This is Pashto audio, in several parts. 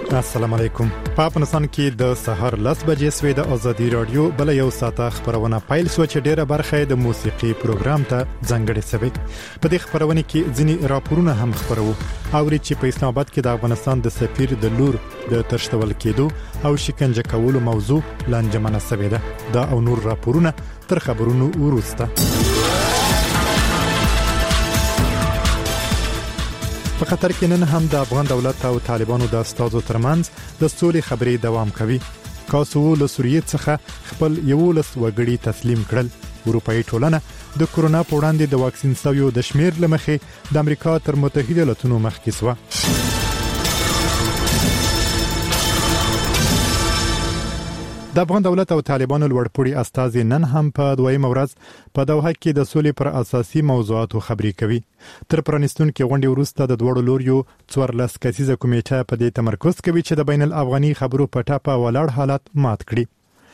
السلام علیکم. په افغانستان کې د سحر 10 بجې سوي د ازادي رادیو بل یو ساعته خبرونه پایل سو چې ډیره برخه د موسیقي پروګرام ته ځانګړې سوي. په دې خبرونه کې ځینی راپورونه هم خبرو او چې په اسلام آباد کې د افغانستان د سفیر د لور د تشتول کېدو او شکنجه کولو موضوع لانجمنه سوي ده. دا او نور راپورونه تر خبرونو وروسته. په خطر کې نن هم د افغان دولت او طالبانو د استازو ترمنځ د سولې خبرې دوام کوي. کاسو له سوریې څخه خپل 11 وګړي تسلیم کړل. اروپאי ټولنه د کورونا په وړاندې د واکسین سویو د شمیر لمخې د امریکا تر متحده ایالاتونو مخکې سوه. د افغان دولت او طالبانو لوړپوړي استازي نن هم په دویمه ورځ په دوحه کې د سولې پر اساسي موضوعاتو خبرې کوي. تر پرانستونکو غونډې وروسته د دوړو لوریو 14 کسیزه کمیټه په دې تمرکز کوي چې د بین الافغاني خبرو په ټاپه ولاړ حالت مات کړي.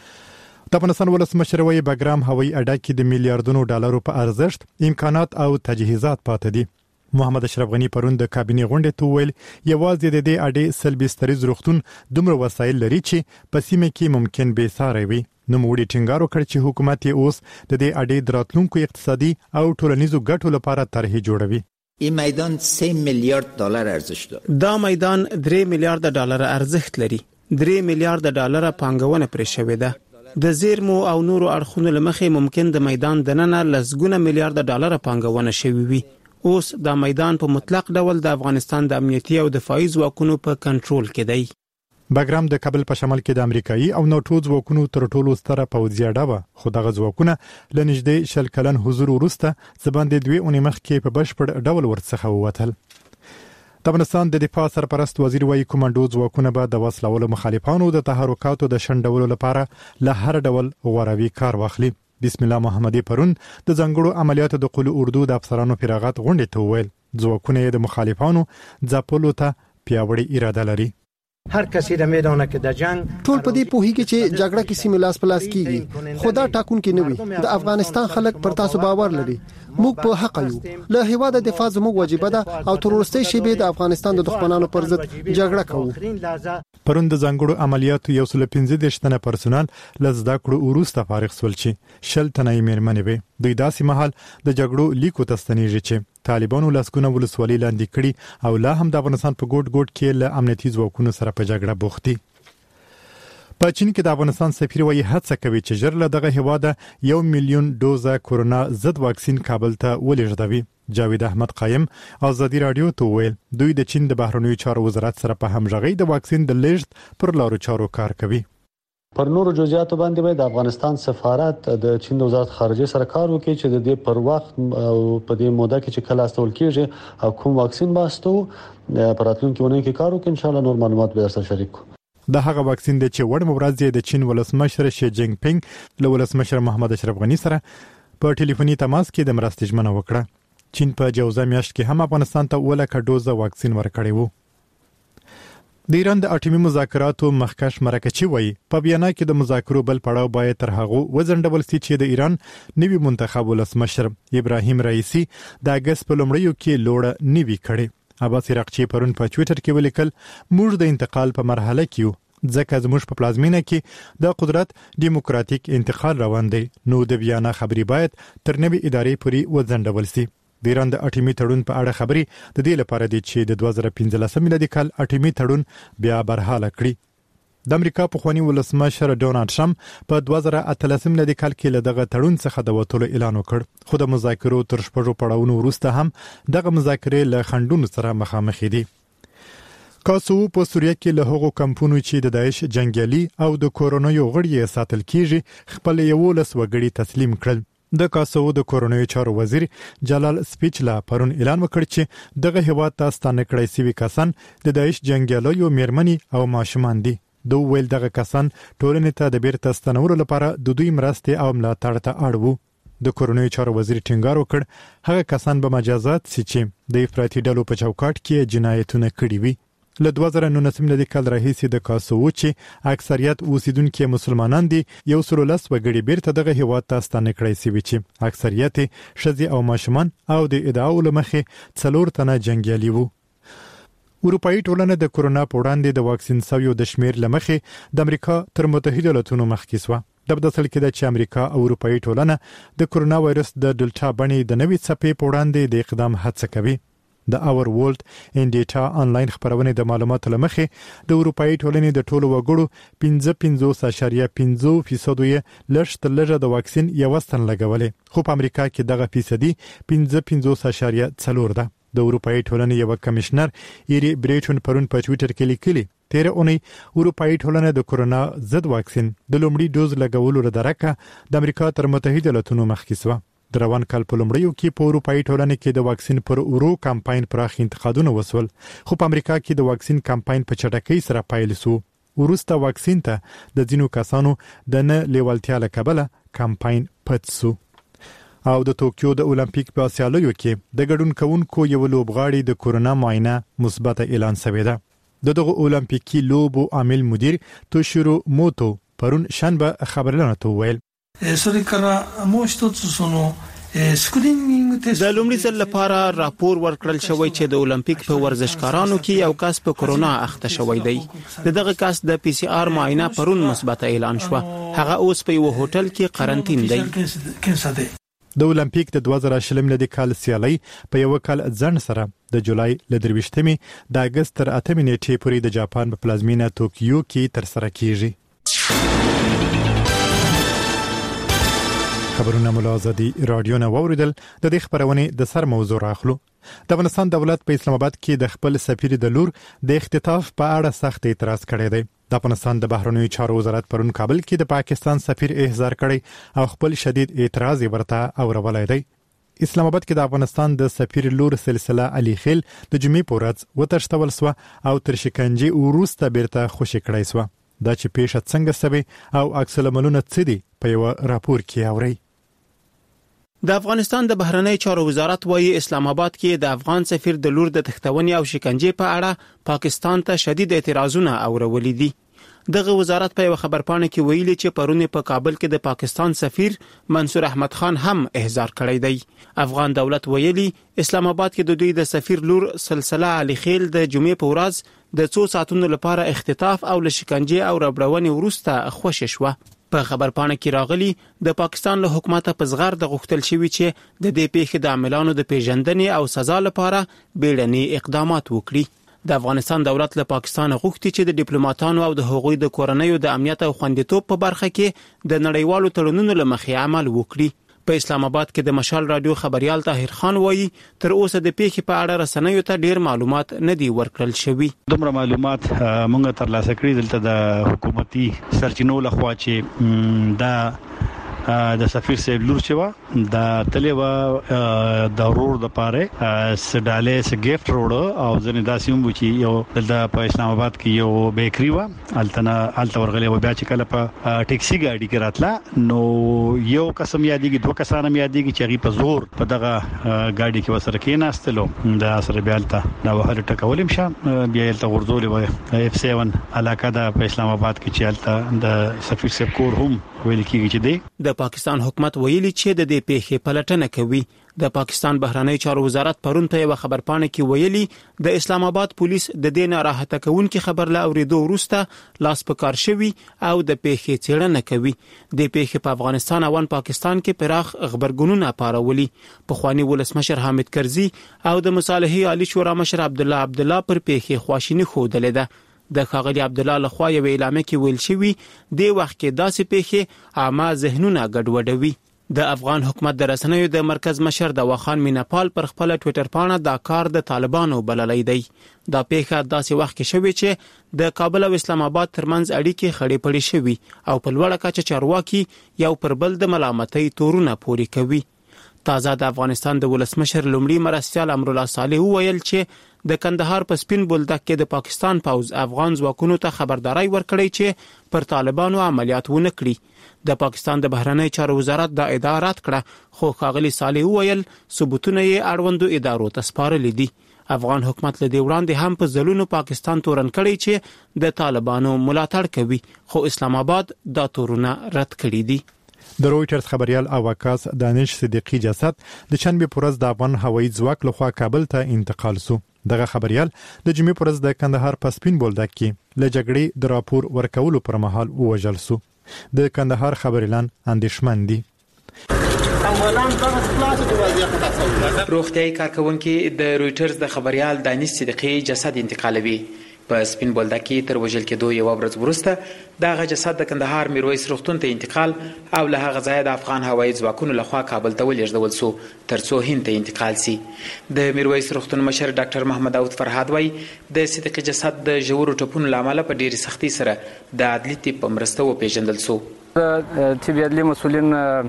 د افغانستان ولسمشر وایي بګرام هوایي اډه کې د میلیارډونو ډالرو په ارزښت امکانات او تجهیزات پاتې دي. محمد اشرف غنی پرون د کابینې غونډې ته ویل یوازې د دې اډې سلبستریز روغتون دومره وسایل لري چې په سیمه کې ممکن به ساري وي. نو موږ ټینګار وکړ چې حکومت یې اوس د دې اډې دراتلونکو اقتصادي او ټولنیزو ګټو لپاره طرحه جوړوي. این میدان 3 میلیارد دلار ارزش داره. دا میدان 3 میلیارد ډالر ارزښت لري. 3 میلیارد ډالر پانګونه پرې شوې ده. د زیرمو او نورو اړخونو لمخې ممکن د میدان دننه لسګونه میلیارد ډالر پانګونه شوې وي. اوس دا میدان په مطلق ډول د افغانستان د امنیتي او دفاعي ځواکونو په کنټرول کې دی. بګرام د کابل په شمال کې د امریکایي او ناتو ځواکونو تر ټولو ستره پوځي اډه وه، خو دغه ځواکونه له نږدې 10 کلن حضور وروسته زباندې 2 اونۍ مخکې په بشپړ ډول ورڅخه ووتل. د افغانستان د دفاع سرپرست وزیر وایي کومانډو ځواکونه به د وسلوالو مخالفانو د تحرکاتو د شنډولو لپاره له هر ډول غوراوي کار واخلي. بسم الله محمدي پرون د ځنګړو عملیاتو د قل اردو د افسرانو فراغت غونډې ته ویل ځواکونه د مخالفانو ځپلو ته پیاوړی اراده لري. هر کسی را میدونه که د جنگ ټول په دې پوهیږي چې جګړه کې سیمه لاس پلاس کیږي، خو دا ټاکون کې نه وي. د افغانستان خلک پر تاسو باور لري. موږ په حق یو. له هیواده دفاع زموږ واجب ده او تر وروستۍ شیبې د افغانستان د دښمنانو پر ضد جګړه کوو. پرون د ځنګړو عملیاتو 115 تنه پرسونل لزدا کړو وروسته فارغ سول چې 10 تنه یې مېرمنې وي. دوی داسې مهال د جګړو لیکو تستنیږي چې طالبانو لاسکونه ولسوالۍ لاندې کړي او لا هم د افغانستان په ګوټ ګوټ کې له امنیتي ځواکونو سره په جګړه بوخت دي. په چین کې د افغانستان سفیر وایي هڅه کوي چې ژر له دغه هیواده 1 میلیون دوزه کورونا ضد واکسین کابل ته ولېږدوي. جاوید احمد قایم ازادي رادیو ته ویل دوی د چین د بهرنیو چارو وزارت سره په همغږۍ د واکسین د لیږد پر لارو چارو کار کوي. پر نورو جزئیاتو باندې به د افغانستان سفارت د چین د وزارت خارجه سره کار وکړي چې د دې پر وخت او په دې موده کې چې کله استول کېږي او کوم واکسین باستو پر راتلونکي ونه کې کار وکړي. ان شاء الله نور معلومات به سره شریک کوو. د هغه واکسین د چې وړ مبارزې د چین ولسمشر شي جینګ پینګ له ولسمشر محمد اشرف غنی سره په ټلیفوني تماس کې د مرستې ژمنه وکړه. چین په جوزه میاشت کې هم افغانستان ته 1 ډوزه واکسین ورکړی وو. د ایران د اټومي مذاکراتو مخکښ مرکچی وایي په وینا کې د مذاکرو بل پړاو باید تر هغه وزندول سي چې د ایران نوي منتخب ولسمشر ابراهیم رئیسی د اگست په لومړیو کې لوړه نوي کړي. عباس عراقچی پرون په ټوئیټر کې ولیکل موږ د انتقال په مرحله کې یو ځکه زموږ په پلازمینه کې د قدرت دیموکراتیک انتقال روان دی. نو د ویانا خبري باید تر نوي ادارې پورې وزندول سي. د ایران د اټومي تړون په اړه خبري د دې لپاره دی چې د 2015 میلادي کال اټومي تړون بیا برحاله کړي. د امریکا پخوانی ولسمشر ډونالد ټرمپ په 2018 میلادي کال کې له دغه تړون څخه د وټولو اعلان وکړ، خو د مذاکرو تر شپږو پړاوونو وروسته هم دغه مذاکرې له خنډونو سره مخامخ دي. کاسو په سوریه کې له هغو کمپونو چې د داعش جنگیالي او د کورونا یو غړي ساتل کیږي خپل 11 وګړي تسلیم کړل. د کاسو د کورونوي چارو وزیر جلال سپیچلا پرون اعلان وکړ چې دغه هیواد ته ستانه کړی سوي کسان د داعش جنگیالیو میرمنې او ماشومان دي. دوی ویل دغه کسان ټولنې ته د بیرته ستنولو لپاره د دوی مرستې او ملاتړ ته اړ وو. د کورونوي چارو وزیر ټینګار وکړ هغه کسان به مجازات سي چې د افراطي ډلو په چوکاټ کې جنایتونه کړي وي. له 2019 میلادي کال راهیسې د کاسو چې اکثریت اوسیدونکو مسلمانان دي 110 وګړي بیرته دغه هیواد ته ستانه کړی سوي چې اکثریت ښځې او ماشومان او د ادعاو لمخې 4 تنه جنگیالي وو. اروپאי ټولنه د کورونا په وړاندې د واکسین سویو د شمیر لمخې د امریکا تر متحده ایالاتونو مخکې سوه. د بدسل کې د امریکا او اروپאי ټولنه د کورونا وایرس د ډلټا بڼې د نوې څپې په وړاندې د اقدام هڅه کوي. د اور ورلد ان ډیټا انلاین خبرونه د معلوماتو لمخې د اروپאי ټولنې د ټولو وګړو 55.5% یې لږ تر لږه د واکسین یو ستن لګولې، خو په امریکا کې دغه فیصدي 55.4 ده. د اروپאי ټولنې یو کمشنر ایری بریټون پرون په ټوئیټر کې لیکلي، تیر اونۍ اروپאי ټولنه د کورونا ضد واکسین د لومړي ډوز لګولو لپاره د امریکا تر متحده ایالاتونو مخکې سوه. د روان کال په لومړیو کې په اروپאי ټولنه کې د واکسین پر اورو کمپاین پراخ انتقادونه وسول، خو په امریکا کې د واکسین کمپاین په چټکۍ سره پیل شو. ورسته واکسین ته د ځینو کسانو د نه لیوالتیا له کبله کمپاین پټ شو. او د توکیو د اولمپیک په سیالیو کې د ګډون کوونکو یو لوبغاړي د کورونا معاینه مثبت اعلان شوی ده. دغه اولمپیکي لوبو عامل مدیر توشیرو موتو پرون شنبه خبرلنه ته ویل، それからもう一つそのスクリーニングテスト د لومړي ځل لپاره راپور ورکړل شوی چې د اولمپیک په ورزشکارانو کې یو کس په کورونا اخته شوی دی. دغه کس د پی سی آر معاینه پرون مثبت اعلان شو. هغه اوس په یو هوټل کې قرنټین دی. د اولمپیک د 2020 ملي کال سیالي په یو کال ځن سره د جولای ل 23 د اگست تر 8 نیټې پورې د جاپان په پلازمینه توکیو کې تر سره کیږي. خبرونه ملازدي رادیو نه ووریدل. د دې خبرونه د سر موضوع راخلو. د افغانستان دولت په اسلام آباد کې د خپل سفیر د لور د اختطاف په اړه سخت اعتراض کړی دی. د افغانستان د بهرنیو چارو وزارت پرون کابل کې د پاکستان سفیر احضار کړی او خپل شدید اعتراض ورته اورولای دی. اسلام آباد کې د افغانستان د سفیر لور سلسله علي خیل د جمعې په ورځ وتښتول سو او تر شکنجې وروسته بیرته خوشی کړای سو. دا چې پیښه څنګه سوي او عکس العملونه څه دي په یو راپور کې اوري. د افغانستان د بهرنی چارو وزارت وايي اسلام آباد کې د افغان سفیر د لور د تختونې او شکنجې په اړه پاکستان ته شدید اعتراضونه اورولې دي. دغه وزارت په خبرپاڼه کې ویلي چې پرونه په کابل کې د پاکستان سفیر منصور احمد خان هم احضار کړی دی. افغان دولت ویلي اسلام آباد کې د دوی د سفیر لور سلسله علي خیل د جمعې په ورځ د 2 ساعتونو لپاره اختطاف او له شکنجې او ربړونې وروسته خوشی شوه. په خبرپاڼه کې راغلي د پاکستان له حکومت په زغر د غوښتل شوی چې د دې پیښې د عاملانو د پیژندنې او سزا لپاره بیړني اقدامات وکړي. د افغانستان دولت له پاکستان غوښتي چې د ډیپلوماټانو او د هغوی د کورنیو د امنیت او خوندیتوب په برخه کې د نړیوالو تړونونو لمخې عمل وکړي. په اسلام آباد کې د مشال رادیو خبريال طاهر خان وایي تر اوسه د پیښې په اړه رسنیو ته ډیر معلومات نه دي ورکړل شوی. دومره معلومات مونږ ترلاسه کړی دلته د حکومتي سرچینو لخوا چې دا د سفیر صاحب لور چې دا تلې د ورور د پاره سډاله س گیفت روډ او ځنې داسې هم چې یو د په اسلام آباد کې یو بیکری و الته ورغلې و بیا چې کله په ټیکسي ګاډي کې راتله نو یو قسم یادېږي دوه کسان هم یادېږي چې غي په زور په دغه ګاډي کې وسره کې ناستلو د سره بیا الته دا وهل ټکولم شام بیا الته ورزول و اف 7 علاقه د په اسلام آباد کې چې الته د سفیر صاحب کور هم ویل کېږي چې د پاکستان حکومت ویلي چې د دې پیښې پلټنه کوي. د پاکستان بهرنی چارو وزارت پرون په یو خبرپاڼه کې ویلي د اسلام آباد پولیس د دې ناراحته کوونکي خبر لا اوریدو وروسته لاس په کار شوی او د پیښې څېړنه کوي. د پیښې په افغانستان او پاکستان کې پراخ خبرګونونه پارولي. پخوانی ولسمشر حامد کرزي او د مصالحې عالی شورا مشر عبد الله پر پیښې خواشینی خوده ده. د ښاغلي عبد الله لخوا یو اعلامیه کې ویل شوی د وخت کې داسې پیښې عامه ذهنونه ګډوډوي. د افغان حکومت د رسنیو د مرکز مشر د وخان میناپال پر خپل ټوئیټر پاڼه دا کار د طالبانو بللی دی. دا پیښه داسې وخت کې شوی چې د کابل او اسلام آباد ترمنځ اړیکې خړې پړې شوي او په لوړه کچه چارواکي یو پر بل د ملامتۍ تورونه پوري کوي. تازه د افغانستان د ولسمشر لومړي مرستیال امرالله صالح ویل چې د کندهار په سپین بولدک کې د پاکستان پوز افغان ځواکونو ته خبرداري ورکړی چې پر طالبانو عملیات ونه کړي. د پاکستان د بهرنی چارو وزارت دا ادعا رد کړه، خو ښاغلي صالح ویل ثبوتونه یې اړوندو ادارو ته سپارلي دي. افغان حکومت له دې وړاندې هم په ځلونو پاکستان تورن کړی چې د طالبانو ملاتړ کوي، خو اسلام آباد دا تورونه رد کړي دي. د رويټرز خبريال او عکاس دانش صدیقی جسد د شنبه پرز د افغان هوایي ځواک لخوا کابل ته انتقال شو. دغه خبريال د جمعې پر ورځ د کندهار په سپین بولدک کې له جګړې د راپور ورکولو پر مهال ووژل شو. د کندهار خبريالان اندېښمن دي. روغتیايي کارکونکي د رويټرز د خبريال دانش صدیقي جسد انتقالوي. په سپین بولدک کې تر وژل کېدو یو ورځ وروسته دغه جسد د کندهار میرویس روغتون ته انتقال او له هغه ځایه د افغان هوایي ځواکونو لخوا کابل ته ولېږدول شو ترڅو هند ته انتقال شي. د میرویس روغتون مشر ډاکټر محمد داود فرهاد وایي د صدیقي جسد د ژورو ټپونو له امله په ډېرې سختۍ سره د عدلي طب په مرسته وپېژندل شو. طب عدلي مسؤلین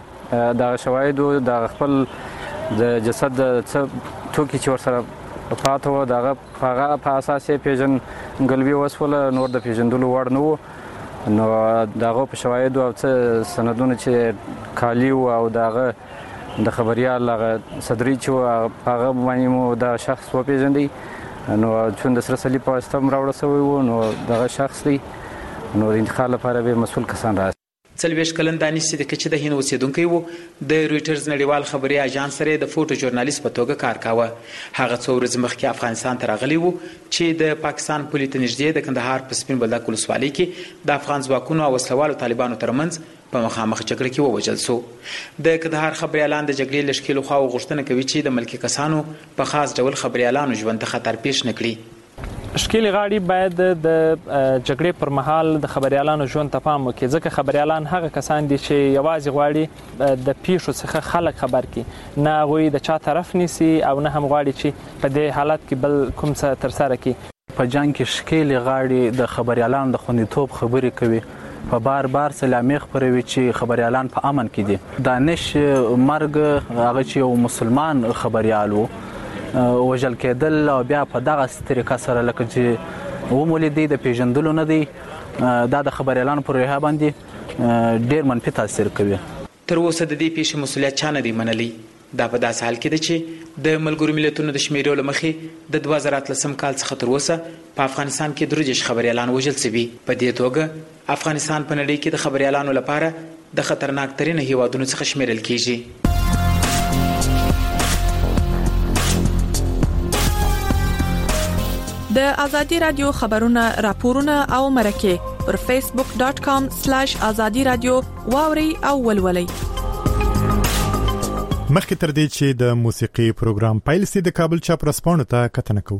د شواهدو د خپل د جسد توکي چې ورسره پاتې و دغه په اساس یې پیژندګلوي وسوله، نور د پیژندلو وړ نه و. نو دغه په شواهدو او څه سندونه چې کالي و او دغه د خبريال هغه صدري چې هغه باندې مو د شخص وپېژندی. نو چون د سره صلیب په واسطه راوړل شوی و، نو دغه شخص دی نو د انتقال لپاره به مسؤل کسان راځي. 40 کلن دانش صدیقي چې د هند اوسیدونکی و د رويټرز نړیوال خبري اژانس سره د فوټو ژورنالیست په توګه کار کاوه. هغه څو ورځې مخکې افغانستان ته راغلی و چې د پاکستان پولې ته نږدې د کندهار په سپین بولدک ولسوالۍ کې د افغان ځواکونو او وسلوالو طالبانو ترمنځ په مخامخ جګړه کې ووژل شو. د کندهار خبريالان د جګړې لشکې لخوا غوښتنه کوي چې د ملکي کسانو په خاص ډول خبريالانو ژوند ته خطر پیښ نه کړي. ښکېلې غاړې باید د جګړې پر مهال د خبريالانو ژوند ته پام وکړي، ځکه خبريالان هغه کسان دي چې یوازې غواړي د پیښو څخه خلک خبر کړي، نه هغوی د چا طرف نیسي او نه هم غواړي چې په دې حالت کې بل کوم څه ترسره کړي. په جنګ کې ښکېلې غاړې د خبريالانو د خوندیتوب خبرې کوي، په بار سلامي خبروي چې خبريالان په امن کې دي. دانش مرګ هغه چې یو مسلمان خبريال و وژل کېدل او بیا په دغه طریقه سره لکه چې ومولیدي د پیژندلو نه دی، دا د خبريالانو پر روحیه باندې ډېر منفي تاثیر کوي. تر اوسه د دې پیښې مسؤلیت چا نه دی منلی. دا په داسې حال کې ده چې د ملګرو ملتونو د شمیرو له مخې د 2013 کال څخه تر اوسه په افغانستان کې 3 خبريالان وژل شوي. په دې توګه افغانستان په نړۍ کې د خبريالانو لپاره د خطرناک ترين هیوادونو څخه شمیرل کیږي. د ازادي رادیو خبرونه راپورونه او مرکه پر facebook.com/azadi radio واوري او ولولي. مخکې تر دې چې د موسیقي پروګرام پیل سي د کابل چاپ رسپانو ته کتنه کوو.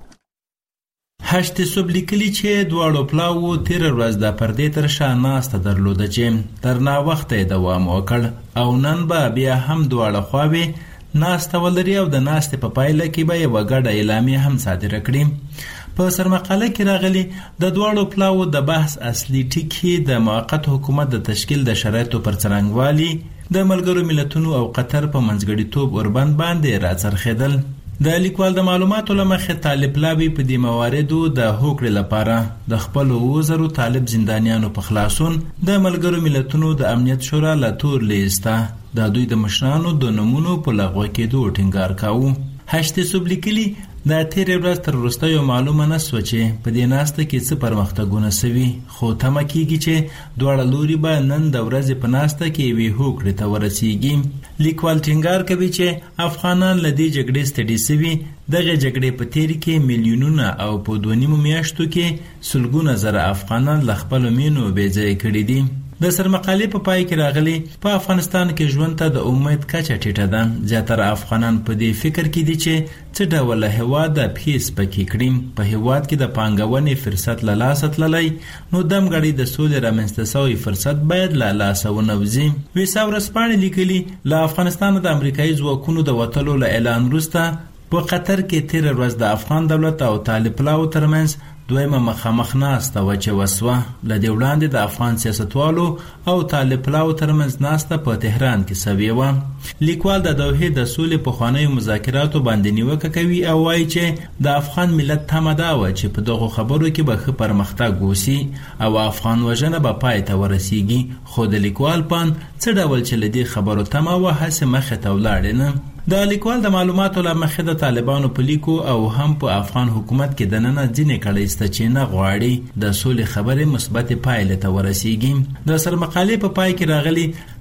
هشت صبح لیکلي چې دواړو پلاو تیر ورځ د پردې تر شا ناسته درلوده چې تر نا وخته دوام وکړ او نن به بیا هم دواړه خواوې ناسته ولري او د ناسته په پایله کې به یو غړ اعلامیه هم صادره کړي. په سرمقاله کې راغلي د دواړو پلاو د بحث اصلي ټکی د موقت حکومت د تشکیل د شرایطو پر څرنګوالي د ملګرو ملتونو او قطر په منځګړیتوب اوربند باندې راڅرخېدل. د لیکوال د معلوماتو لمخې طالب لابي په دې مواردو د هوکړې لپاره د خپل وزرو طالب زندانیانو په خلاصون د ملګرو ملتونو د امنیت شورا له تور لیسته د دوی د مشرانو د نمونو په لغوه کېدو ټینګار کاوه. هشت صبح لیکلي دا تیر ورځ تر وروسته معلومه نه سوه چې په دې ناسته کې څه پرمختګونه سوي، خو تمه کېږي چې دواړه لوري به نن د ورځې په ناسته کې یوې هوکړې ته ورسیږي. لیکوال ټینګار کوي چې افغانان له دې جګړې ستړي سوي، دغه جګړې په تیر کې میلیونونه او په 2.5 میاشتو کې سلګونه زره افغانان له خپلو مینو بې ځایه کړي دي. د سرمقالې په پای کې راغلي په افغانستان کې ژوند ته د امید کچه ټیټه ده. زیاتره افغانان په دې فکر کې دي چې څه ډول هیواد د پیس پکې کړي. په هیواد کې د پانګونې فرصت له لاسه تللی، نو دمګړی د سولې رامنځته شوی فرصت باید له لاسه ونوځي. ویسا ورځپاڼې لیکلي له افغانستان د امریکایي ځواکونو د وتلو له اعلان وروسته په قطر کې تیر ورځ د افغان دولت او طالب پلاو ترمنځ دویمه مخامخ ناسته وچه وسوه. له دې وړاندې د افغان سیاستوالو او طالب پلاو ترمنځ ناسته په تهران کې سوې وه. لیکوال د دوحې د سولې پخوانیو مذاکراتو باندې نیوکه کوي او وایي چې د افغان ملت تمه دا وه چې په دغو خبرو کې به ښه پرمختګ وشي او افغان وژنه به پای ته ورسیږي. خو د لیکوال پان څه ډول چې له دې خبرو تمه وه هسې مخې ته ولاړې نه. د لیکوال د معلوماتو له مخې د طالبانو په لیکو او هم په افغان حکومت کې دننه ځینې کړۍ شته چې نه غواړي د سولې خبرې مثبت پایلې ته ورسیږي. د سرمقالې په پای کې راغلي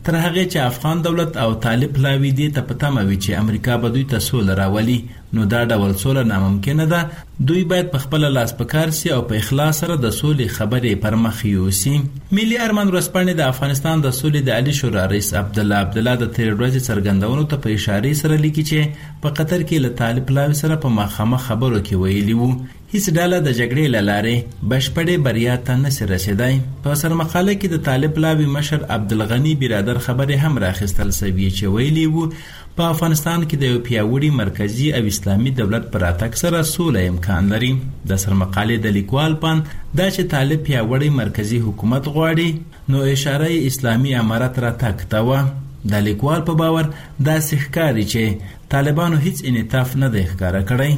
تر هغه چې افغان دولت او طالب لاوی دي ته پته موي چې امریکا به دوی ته سوله راولي، نو دا ډول سوله ناممکنه ده. دوی باید په خپل لاس پکار سي او په اخلاص سره د سولې خبرې پر مخ یوسي. ملي ارمان ورځپاڼه د افغانستان د سولې د عالی شورا رئیس عبدالله د تیر ورځې څرګندونو ته په اشاره سره لیکي چې په قطر کې له طالب لاوی سره په مخامخ خبرو کې ویلي وو هیڅ ډله د جګړې له لارې بشپړې بریا ته نشي رسیدای. په سرمقاله کې د طالب لاوی مشر عبدالغنی برادر خبرې هم راخستل سوي چې ویلي وو په افغانستان کې د یو پیاوړي مرکزی او اسلامي دولت پر راتګ سره سوله امکان لري. د سرمقالې د لیکوال پان دا چې طالب پیاوړي مرکزی حکومت غواړي نو اشاره اسلامي امارت راتګ ته و. د لیکوال په باور دا ښکاري چې طالبانو هیڅ انعطاف نه دی ښکاره کړی.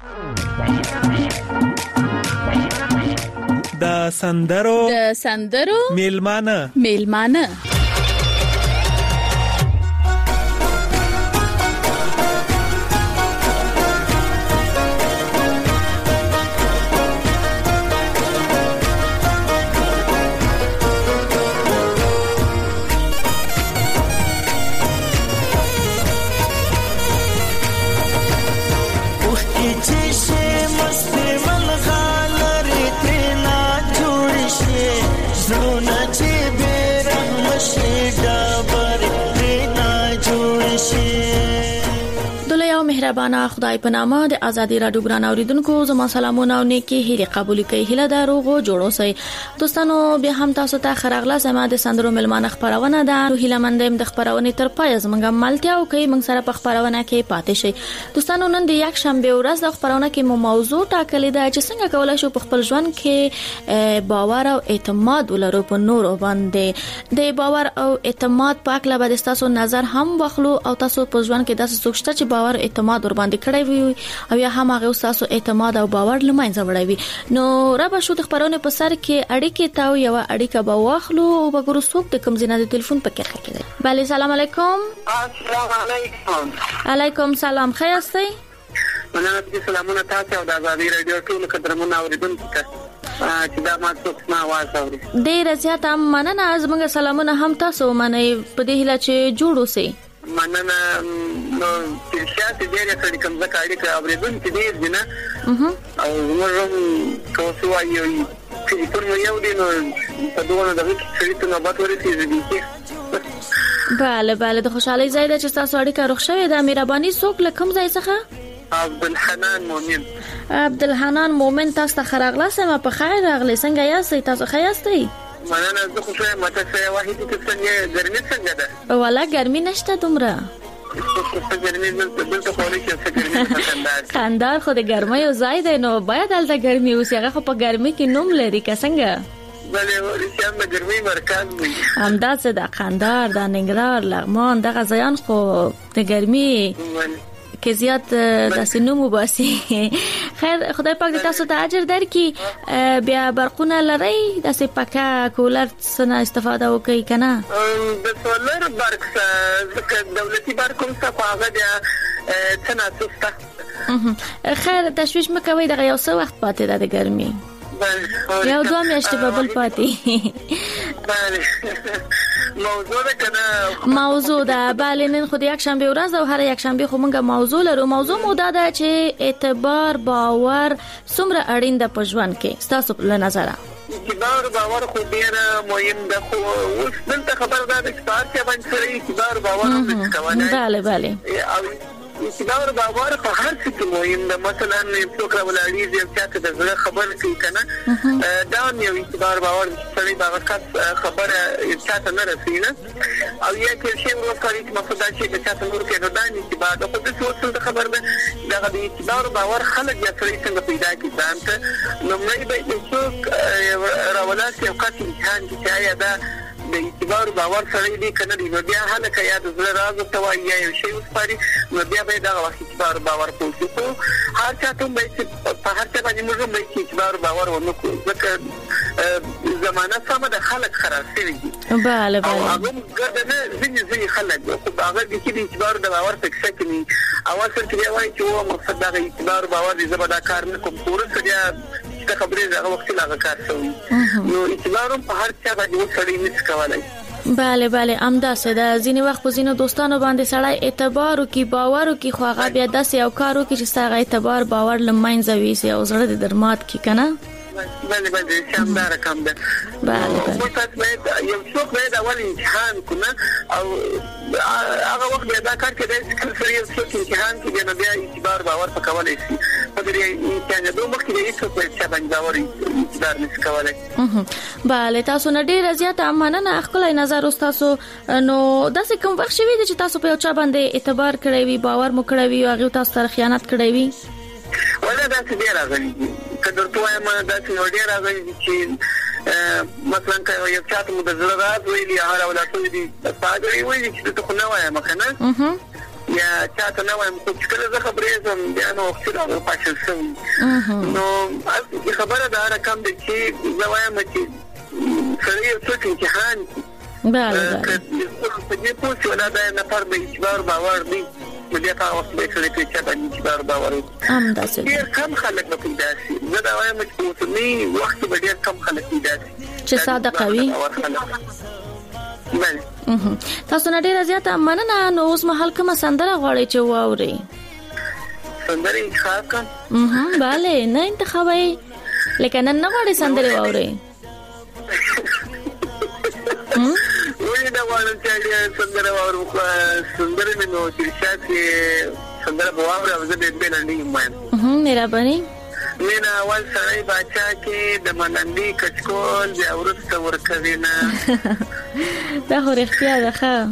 د سندرو میلمانه مهربانه خدای په نامه د ازادي رادیو ګران اوریدونکو زما سلامونه او نیکی هیله قبول کړئ. هیله د روغو جوړو سي دوستانو بیا هم تاسو ته خراغله سما د سندرو ملمانه خبرونه ده. هیله مندم د خبرونه تر پای زمونږه ملتیا او کوي موږ سره په خبرونه کې پاتې شي. دوستانو نن د یک شنبه ورځ د خبرونه کې مو موضوع ټاکلې ده چې څنګه کولای شو په خپل ژوند کې باور او اعتماد ولرو په نورو باندې. د باور او اعتماد په اړه به تاسو نظر هم واخلو او تاسو په ژوند کې داسې څه شته چې باور اعتماد ور باندې کړی وي او یا هم هغه تاسو اعتماد او باور لمنځه وړي. نو را به شو د خبرونه په سر کې اړیکه تاو یو اړیکه به واخلو او به ګورو څوک د کوم ځای د ټلیفون په کې راکړي. بله سلام علیکم. السلام علیکم. علیکم سلام. خیر یاستئ؟ مننه. سلامونه تاسو او د ازادي رادیو ټول قدرمنو اوریدونکو ته چې دا ما څوک ما واز اوري. ډیر زیات مننه. زموږ سلامونه هم تاسو منئ په دې هیله چې جوړو سي. مننه. نو چې شاته ډېر کړي کوم ځکه اړیکه اوریدونکو ډېر دي نه او موږ تاسو وایو چې په یو دین په دوه دغه چې ته نه بات ورته. بله د خوشحالي ځای ده چې تاسو اړیکه روښ شوې ده. مهرباني څوک لکم ځای څخه؟ عبدالحنان مومن. عبدالحنان مومن تاسو ته خراغله سم په خیر راغلی. څنګه یاستئ؟ تاسو ښه یاستئ؟ مننه. زه خو ښه ماته څه واحد ته څنګه ګرمي څنګه ده؟ ولا ګرمي نشته دومره. کندهار خو د ګرمۍ ځای دی نو باید هلته ګرمي اوسي. هغه خو په ګرمۍ کې نوم لري که څنګه؟ بله ورسیان د ګرمۍ مرکز وي. همداسې د کندهار د ننګرهار لغمان دغه ځایان خو د ګرمۍ کې زیات داسې نوم وباسي. خیر خدای پاک دې تاسو ته اجر درکړي. بیا برقونه لرئ داسې پکا کولر څخه استفاده وکړئ که نه؟ د سولر برق څخه دولتي برق هم څه خو هغه بیا څه ناسوسته. خیر تشویش مه کوئ. دغه یو څه وخت پاتې ده د ګرمۍ. یو دوه میاشتې به بل پاتې. موضوع ده. بله نن خو د یک شنبه ورځ او هر یک شنبه خو موږ موضوع لرو. موضوع مو دا ده چې اعتبار باور څومره اړین ده په ژوند کې ستاسو له نظره؟ اعتبار باور خو ډیر مهم ده. خو اوس دلته خبر ده چې تاسو باندې اعتبار باور هم کولای. بله اعتبار باور په هر څه کې مهم ده. مثلا څوک راولي چې چاته د زړه خبر کوي کنه دا یو اعتبار باور سره باور خبره چاته نه رسینه او یا چې شی ورکړي چې مفروض چې چاته نور کې نه دانی چې بعد خو د څه خبر ده دا د اعتبار باور خلک یا سره څنګه پیدا کی ځانته. نو مې به څوک راولات یو کاتي ځان چې آیا دا د اعتبار باور سره دې کنه دی نو بیا هلکه یا د زړه راز ته وایي یو شی وسپاري نو بیا به دا اعتبار باور کوي. خو هر چا ته به په هر څه باندې موږ به اعتبار باور ونکړو ځکه زمانہ سم د خلک خراب شوی دي. بله هغه ګرځنه ځینې خلک خو هغه د اعتبار د باور څخه شکلی اول څه کې وایي چې و مقصد د اعتبار باور دې زبدا کار نه کوم پوره څه خبرې هغه وخت لا کار شوی. نو اعتبار په هر څه باندې وسړي نس کولای. bale امدا سده ځینې وخت په ځینو دوستانو باندې سړی اعتبار او کی باور او کی خو هغه بیا داسې یو کارو کې چې ستاسو اعتبار باور لمنځوي سي او زړه د درمات کی کنه بله شاندار کم ده مثلا یو څوک باید اول امتحان کنه او هغه وخت دا کار کې د کلفري یو څوک امتحان کې نه بیا اعتبار باور پکولای شي په دې امتحان دوه مخکې د هیڅ په څه باندې باور اعتبار نشي کولای. bale تاسو نه ډیر زیاته مننه خپل نظر تاسو نو داسې کوم وخت شوی چې تاسو په یو چا باندې اعتبار کړی وي باور مو کړی وي او هغه تاسو سره خیانت کړی وي ولا دا څه ډیر راغلی کله ته ما دا څه ډیر راغلی چې مثلا که یو چاته مو د زړه راز ویلي هغه ولاتو دي پاګړی ویلي چې ته خو نه وای مخنه یا چاته نه وایم چې کله زه خبرې زم بیا نو وخت راغلی پاشل سم نو خبره دا رقم دي چې زه وایم چې سړی یو څه امتحان بله په دې پوښتنه ولا دا نه پر به اعتبار باور دی بیا تاسو به څه کې چې باندې اعتبار باور هم دا څه ډیر کم خلک په دې داسي زه دا وایم چې اوسنی وخت به ډیر کم خلک دي داسي چې صادق وي تاسو نه ډیر زیاته مننه نو اوس مهال کومه سندره غواړئ چې واوري سندره انتخاب کوم bale نه انتخابي لیکن نه غواړئ سندره واوري وای دا وانه چې سندره واورو سندره مې نو چې شاسي سندره واورو او زه به بلندې مې مهرباني مینا اول سړی باچا کې د منندي کچکول د اورسته ورکوي نه دا خو رښتیا ده ښه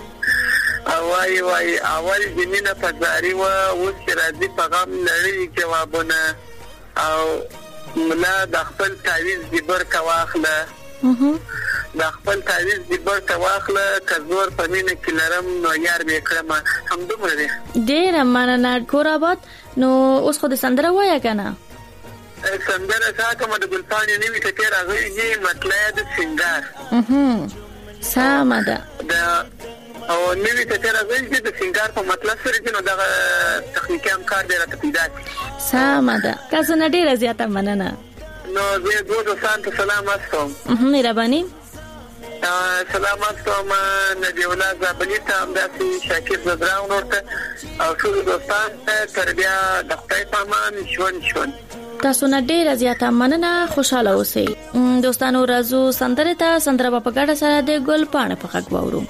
وای اول زمينه پزاري و اوس راځي پیغام لري جوابونه او ملا د خپل تعویز دی برکه واخله د خپل تعویز دی برکه واخله کزور پمینه کلرم نو یار به کړم هم دومره ډیر مننه ګورابات نو اوس خو د سندره وایا کنه سندره ساکه مده ګلپانی نیمه ته راغلی مطلب د سنگار سامده او نیمه ته راغلی د سنگار په مطلب سره چې نو د تخنیکی امکار دی راته پیدا سامده تاسو نه ډیر زیاته مننه نو زه دوه سانت سلام واستم مهرباني سلامات کوم ندی ولا زابلی ته همداسې شاکر زدراون ورته او ټول دوستان ته تر بیا د خدای په امان شون تاسو نه ډیر زیاته مننه خوشاله اوسئ دوستانو راځو سندره ته سندره په ګډه سره د ګل پاڼه په غږ واورو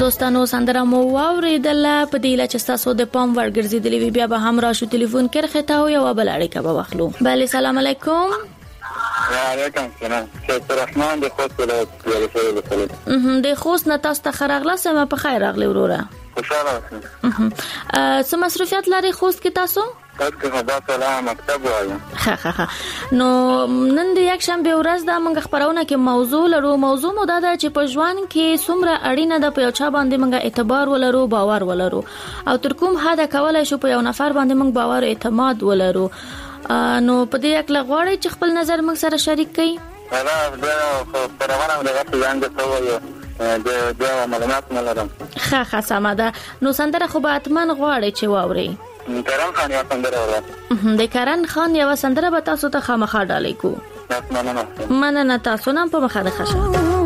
دوستانو سندره مو واوریدل په دې لچ تاسو د پام ورګرځیدلې وی بیا به هم راشو ټلیفون کې خطاو یو بل اړیکه به واخلو. بله سلام علیکم. وعلیکم السلام. شیخ الرحمن د خوست ولایت د خوست نه تاسو ته خراغله سم په خیر راغلی وروره. خوشاله سم مصروفیت لري خوست کې تاسو؟ تاسو خبر سلام مکتب وایم. نو نن د یک شنبه ورځ د منګ خبرونه کې موضوع لرو. موضوع مو دا ده چې په ژوند کې څومره اړینه ده په یو چا باندې منګ اعتبار ولرو، باور ولرو، او تر کوم حد کولای شو په یو نفر باندې منګ باور او اعتماد ولرو. نو په دې یک لغواړی چې خپل نظر موږ سره شریک کړئ. دا پرونه د غږ څنګه څه د معلومات نه لرم. ښه سمه ده. نو سندره خو به اتمن غواړي چې واوري. کرن خان یو سندره وره. د کرن خان یو سندره به تاسو ته خامخا ډالۍ کو. مننه تاسو نام په مخه ده خشه.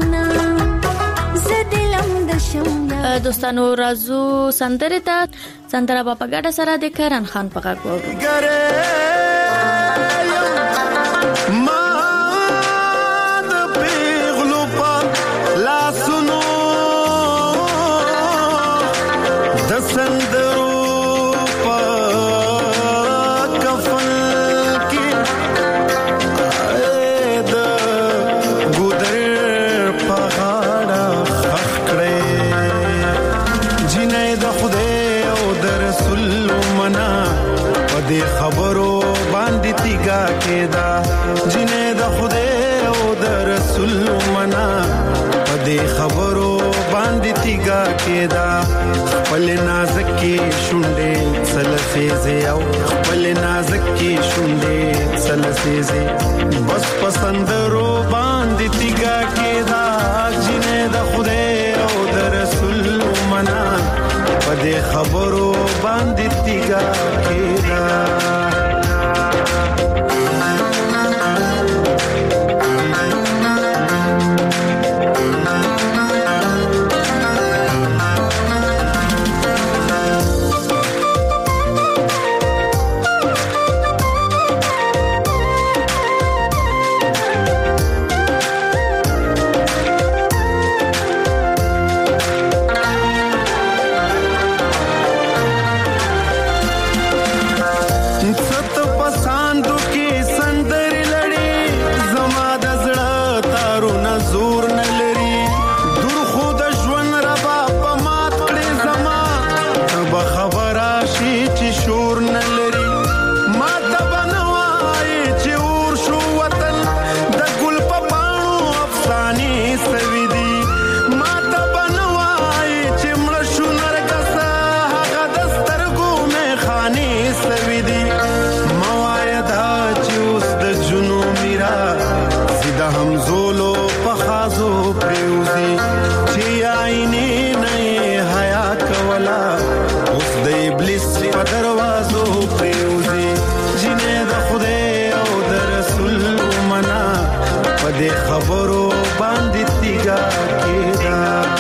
دوستانو رازو سندره ته سندره په ګډه سره د کرن خان په غږ وورو. خبرو باندې تیګه کېدا جنې د خدای او د رسول منا په دې خبرو باندې تیګه کېدا خپل نازکي شونډې سلفيزه او خپل نازکي شونډې سلفيزه بس پسندرو باندې تیګه کېدا جنې د خدای او د رسول منا په دې خبرو باندې تیګه کېدا. خبرو باندې تیګه کېدا.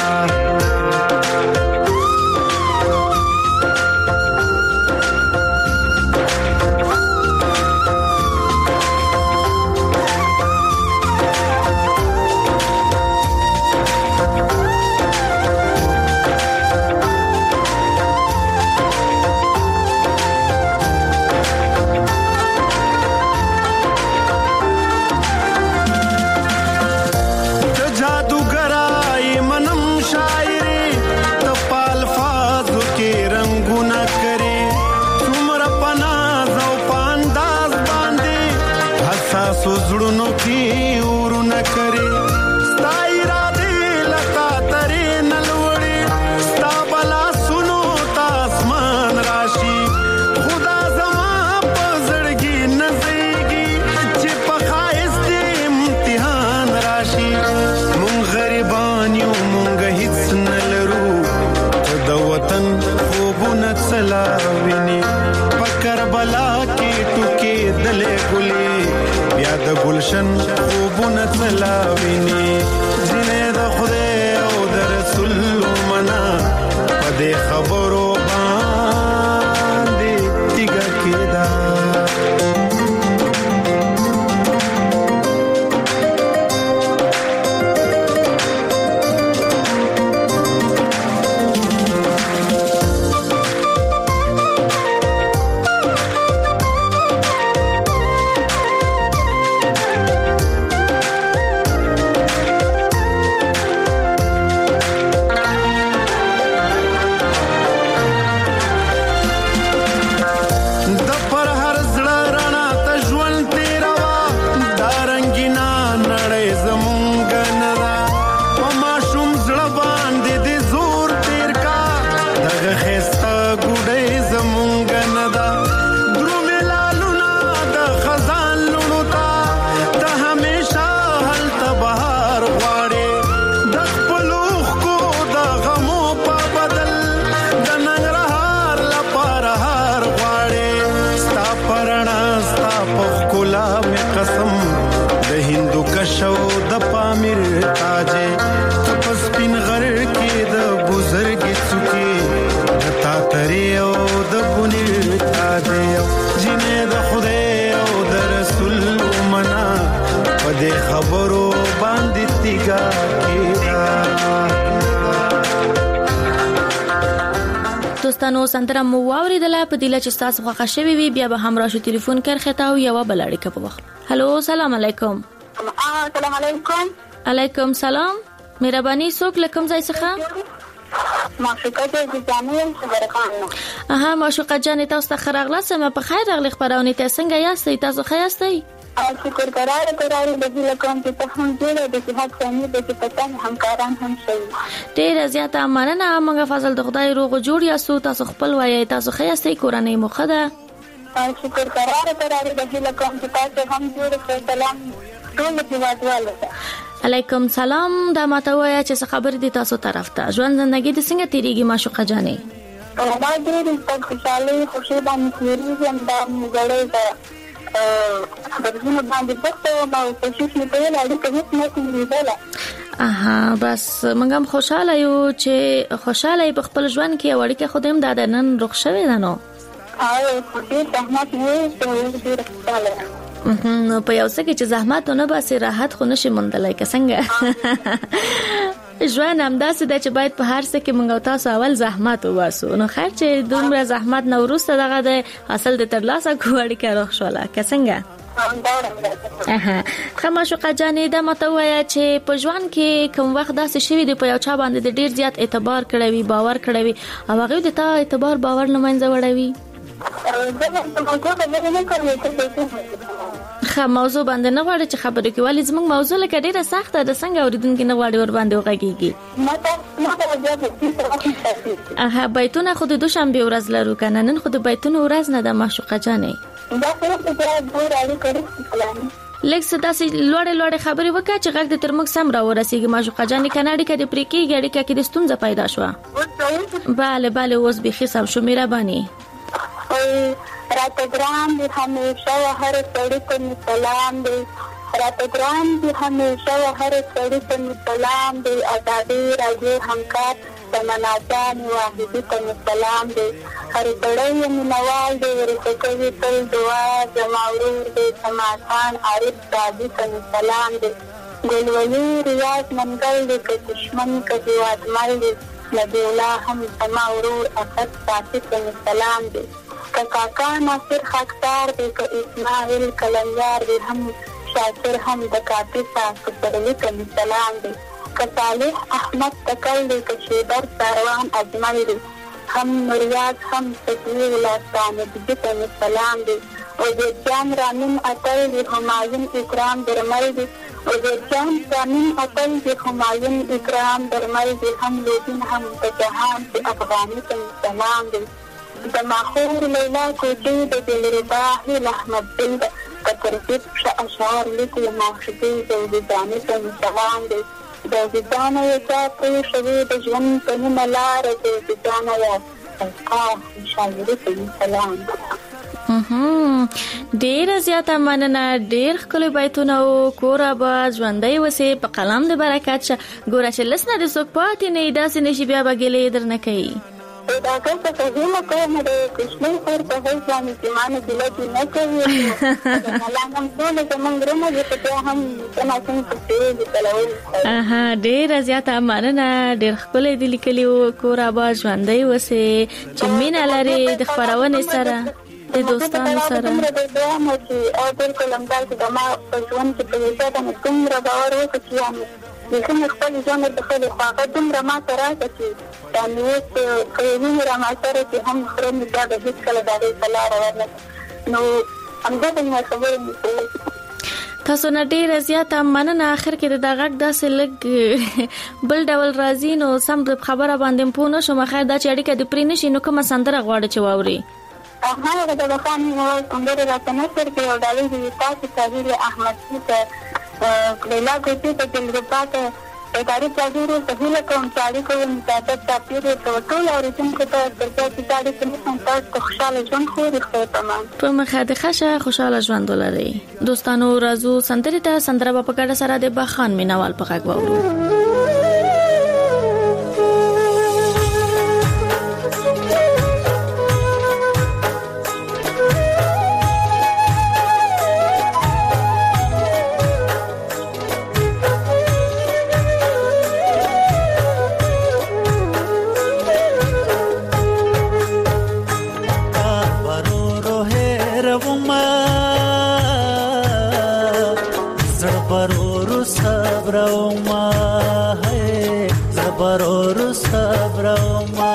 گلشن خوبونه تلاویني جنې د خدای او د رسول منا په دې خبرو باندې تیګه کېدا. دوستانو سندره مو واوریدله په دله چې تاسو خوښ شوي وي بیا به هم راشو ټلیفون کرخه تا او یو بل اړیکه په وخت. هلو سلام علیکم. السلام علیکم. علیکم سلام. مهرباني څوک لکم ځای څخه؟ معشوقه جانې خبرخان. اها معشوقه جانې تاسو ته خراغله سم په خیر راغلی خبرونه ته څنګه یاستئ تاسو ښه یاستئ؟ شکر قرار د هیله کوم چې ته هم جوړه د صحت ثاني د پتن همکاران هم شي. ډېر زیاته مننه موږ فضل د خدای روغ جوړ یاسو تاسو خپل وایي تاسو ښه یاستئ کورنۍ مو ښه ده؟ شکر قرار د هیله کوم چې تاسو هم جوړه سلام ټول دیوالو. علیکم سلام. دا ماته وایي چې څه خبر دي تاسو طرف ته ژوند زندگی د څنګه تیریږي معشوقه جانې؟ دا ډېر خوشاله خوشي باندې تیریږي دا مګړې ده برزونه باندې پټه ما کوشش وکړه اړیکه هیڅ نه کیږي. اها بس موږ هم خوشاله یو چې خوشاله په خپل ژوند کې اړیکه خودم د نن رخ شوی ده نو. دې زحمت نه ډېر خوشاله نو په یو څه کې چې زحمت نه باسي راحت خو نشي مندلای که څنګه. ژوند همداسې ده چې باید په هر څه کې موږ تاسو اول زحمت وباسو نو خیر چې دومره زحمت نه وروسته دغه د حاصل د ترلاسه کوو اړیکه روغ شوله که څنګه. ښه معشوقه جانې دا ماته ووایه چې په ژوند کې کوم وخت داسې شوي دی په یو چا باندې د ډېر زیات اعتبار کړی وي باور کړی وي او هغوی د تا اعتبار باور له منځه وړوي؟ ښه موضوع باندې نه غواړي چې خبرې کوي ولې زموږ موضوع لکه ډېره سخته ده څنګه اورېدونکي نه غواړي ور باندې وغږېږي؟ اها بیتونه خو د دوشنبې ورځ لرو که نه نن خو د بیتونو ورځ نه ده معشوقه جانې. لږ څه داسې لوړې خبرې وکړه چې غږ دې تر موږ سم راورسېږي معشوقه جانې که نه اړیکه دې پرې کېږي اړیکه کې د ستونزه پیدا شوه. بله اوس بیخي سم شو مهرباني. راته ګران دي همیشه و هر سړي ته مې سلام دی راته ګران دي همیشه و هر سړي ته مې سلام دی ازادي راډیو همکار تمنا جان واحدي ته مې سلام دی هر سړی یې مینوال دی ورته کوي تل دعا زما ورور دی سماخان عارف سادي ته مې سلام دی ګلولي ریاض منګل دی که دشمن که هېوادمل دی نبي الله هم زما ورور اسد ساتي ته مې سلام دی که کاکا ناصر خاکسار دی که اسماعیل کلنجار دی هم شاکر هم د کاپی ساکو سروي ته مې سلام دی که صالح احمد تکل دی که شیبر ساروان اجمل دی هم نوریاز هم سکوی ولستانه دیگه ته مې سلام دی وزیرجان رامین اتل دی همایون اکرام درمل دی وزیرجان رامین اتل دی همایون اکرام درمل دی هم لودین هم د جهان دی افغانی ته مې سلام دی د ماخور لیلا کوچی د دلربا هیل احمد دل د ترتیب اشعار لیکي معشوقې زوجانې ته مې سلام دی زوجانه یې چا پوه شوې د ژوند په نیمه لاره زوجانه یې القاه شاعري ته مې سلام دی. ډېره زیاته مننه ډېر ښکلي بیتونه و کور آباد ژوندی اوسې په قلم د برکت شه ګوره چې لس نه د څوک پاتې نه وي داسې نشي بیا به ګیلې درنه کوي. دا څه څه هیله کوم د کوچنۍ خور په هیڅ باندې چې مانه ګیله دې نه کوي الله هم ټول زمونږ غرونه دې په بیا هم تناسب پکې دې تلول. اها ډېره زیاته مننه ډېر ښکلی دې لیکلي و کور آباد ژوندی اوسې چې مینه لرې د خپرونې سره د دوستانو سره. او بالکل همداسې د ما په ژوند کې په یو ځای باندې دومره باور وکړه چې یعنې بیخي مې خپل ژوند د خپلې خوا هغه دومره ما ته راکړه چې یعنې اوس که یې ویني را ما سره چې هم خره مې بیا به هېڅکله د هغې په لاره ورنه نو همدغه مې خبرې مې کوي. تاسو نه ډېره زیاته مننه اخر کې د غږ داسې لږ بل ډول راځي نو سم خبره باندې پوه نه شوم خیر دا چې اړیکه دې پرې نشي نو کومه سندره غواړې چې واورې؟ هغه د بخان سندرې راته نثر کې یو ډالۍ دي تاسو سهیل احمدي ته لیلا کوټي ته دلربا ته اداري پلازورو سهیل کوم چاري کوم متعدد تاپیر ته ټول اورېدونکو ته درته چې تاسو ته تاسو خوشاله ژوند خو دې خو تمام په مخه د خشه خوشاله ژوند ولري. دوستانو راځو سندرې ته سندره په ګډه سره د بخان مینوال په غږ واورو. ما زبرور صبر ما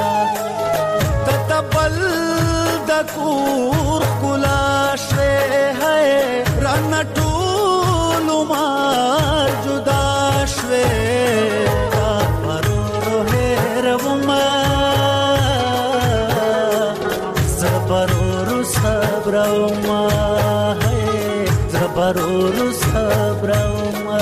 تتبل دکور کلاش ہے رن ټول مار جدا شوه زبرور هر ما زبرور صبر ما زبرور صبر ما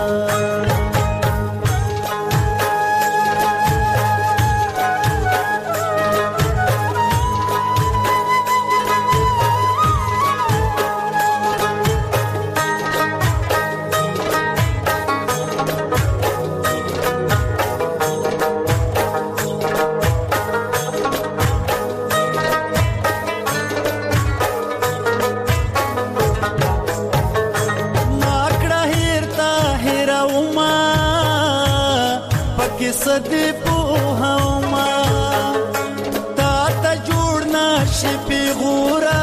صدی پوهما تا ته جوړ نشي پیغورا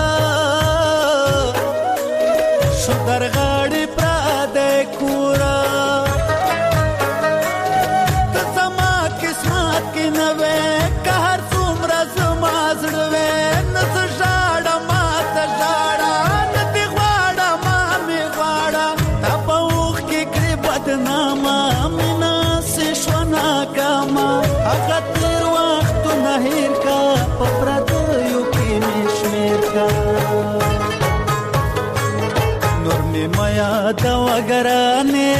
شو درغاړي پر دې کورا ته سما قسمت کې نوې قهر څومره زما زړوې نس ژاړه ما ته ژاړه نتی غواړه ما می غواړه تا په اوخ کې کړې بدنامه مینا سشونا کاما هغه تیر وخت نه هیر کا پردیو کې مشمیر کا نور می میا دا وګرانه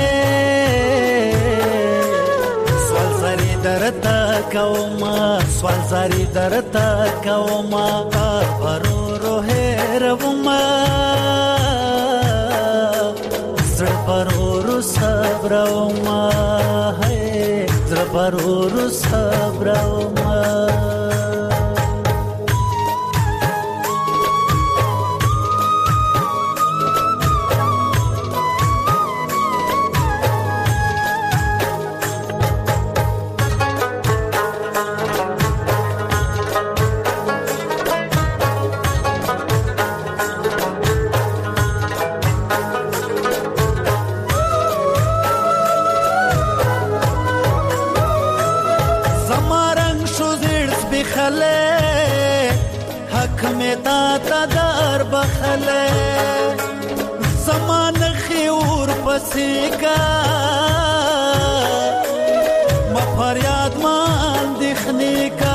سوال زری درتا کوما سوال زری درتا کوما پرورو هروما زړه پرورو صبروما زبرور صبر ما حق میں تا در بخلے زمان خیور پسی کا مفریاد مان دکھنے کا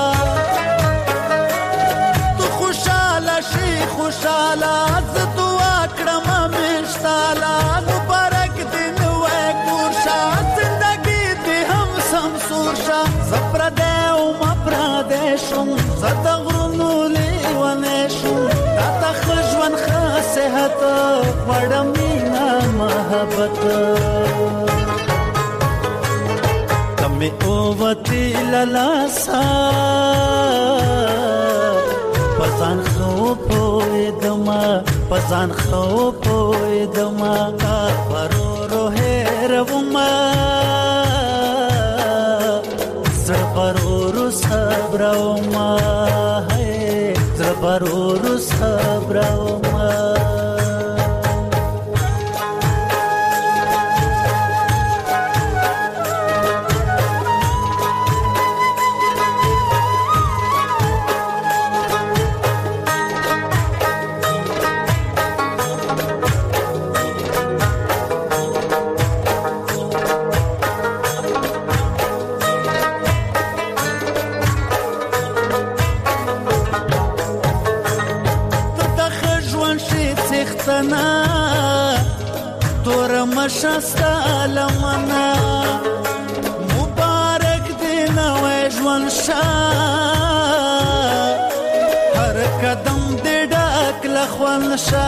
تو خوشالا شی خوشالا زدو اکرم مشتالا مبارک دن وے کورشا زندگی دی ہم سمسورشا زپردے پردیشم زده غرونو لیوانیشم تا خجوان خاصیحت وړم مینا محبت کمی اووتی للاسا پزان خو پویدما پزان خو پویدما پرورو هروما زبرور صبر ما زبرور صبر ما تور مشستا لمنا مبارک دین وې ژوند شا هر قدم دې ډک لخوان شا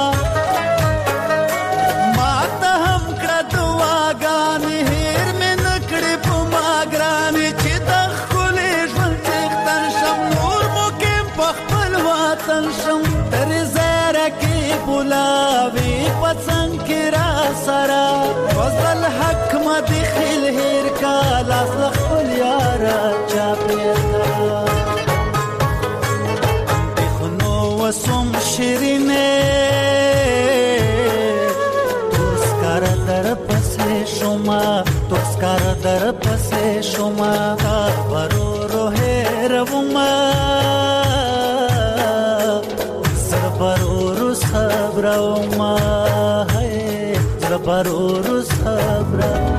ما ته هم کړه دعاګانې هیر مې نکړې په ما ګرانې چې د ښکلې ژوند څښتن شم نور مو کې په خپل وطن شم ترې زیره کې بولاوي پسند کې را سره وصل حق مدي خل هیر کا لاس خپل یار چا پیدا خنو وسوم شیرینه توس کار در پسې شوما توسکار در پسې شوما برورو هروما زر برورو صبروما زر برورو صبروما.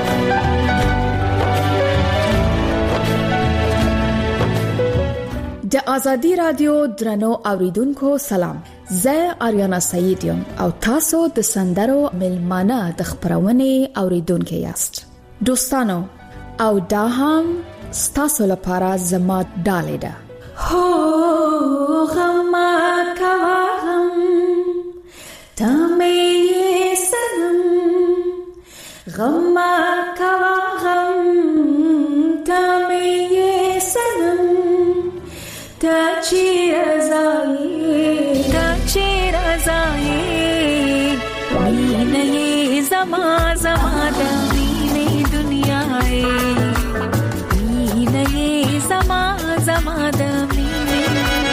د آزادی رادیو درنو اوریدونکو سلام، زه آریانا سعید یم او تاسو د سندرو ملمانه د خبرونه اوریدونکو یاست. دوستانو او دا هم ستاسو لپاره زما ډالې ده. هو غما کوم تمه سنم غما کوم تمه سنم تا چی رضایی مینه زما زما دا مینه دنیای مینه زما زما دا مینه.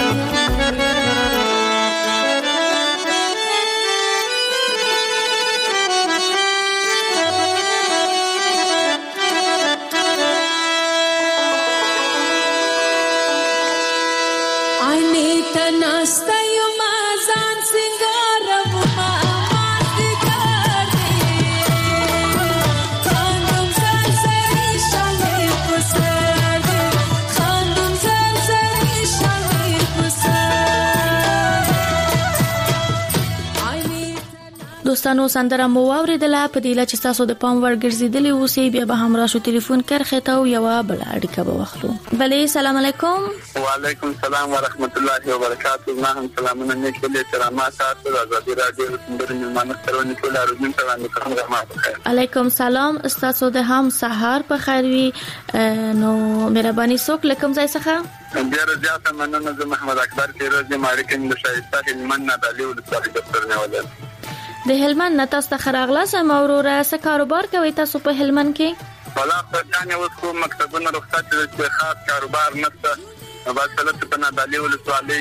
دوستانو سندره مو اوریدله، په دې لچ تاسو د پام ورګرځیدلی اوسئ، بیا به هم راشو ټلیفون کرخه ته او یو بل اړیکه به واخلو. بله سلام علیکم. وعلیکم السلام ورحمت الله وبرکاته. ما هم سلامونه نیکلی ترامات تاسو د آزادی رادیو سندره ملمانه سره ټول اروجن ته باندې کوم رحمت. علیکم سلام، تاسو د هم سحر په خیر وي. نو مهرباني څوک لکم ځای څخه؟ ډیر زیاته مننه. زه محمد اکبر فیروزی مالکین د شایسته هلمند نه د لیول څخه دفتر نه ولر. د هلمند نه تاسو ته خراغله سم اوروره څه کاروبار کوي تاسو په هلمند کې؟ ولا څنګه اوس کوم مکتبونه رخصت دي، خاص کاروبار نشته. بس څه په نادالي ولسوالۍ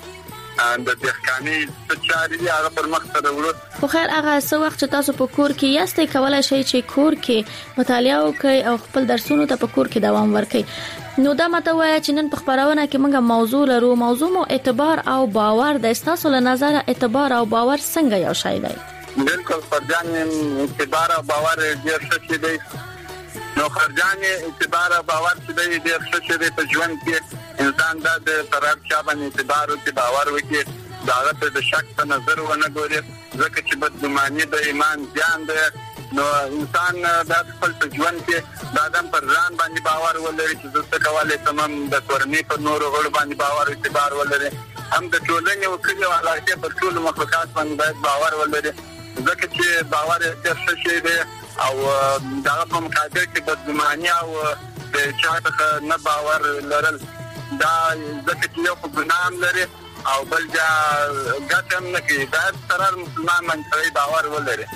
کې د دهقاني څه چاري دي هغه پر مخ سره وړو. خو خیر هغه څه وخت چې تاسو په کور کې یاستئ کولای شئ چې کور کې مطالعه وکړئ او خپل درسونو ته په کور کې دوام ورکړئ. نو دا ماته وایي چې نن په خبرونه کې موږ موضوع لرو، موضوع مو اعتبار او باور د تاسو له نظر اعتبار او باور څنګه یو شی دی؟ بالکل فرجان اعتبار او باور ډیر څه دی. نو فرجان اعتبار او باور چې دی ډیر څه دی په ژوند کې انسان د قرار چا باندې اعتبار او باور وکړي، دا د شک په نظر ونه ګوري، ځکه چې بدګماني د ایمان ځان دی. نو انسان د خپل ژوند کې د آدم پر ځان باندې باور ولري چې زه کولای شم د کورنۍ په نورو غړو باندې باور اعتبار ولري، هم د ټولنې او کلیو علاقې پر ټول مخلوقات باندې باید باور ولري، ځکه چې باور یې څه شی دی او دا په مقابل کې بدګماني او د چا څخه نه باور لرل دا ځکه چې یو ګناه لري او بل ځا ګټم نه کوي. دا سره مسلمان باندې باور ولري.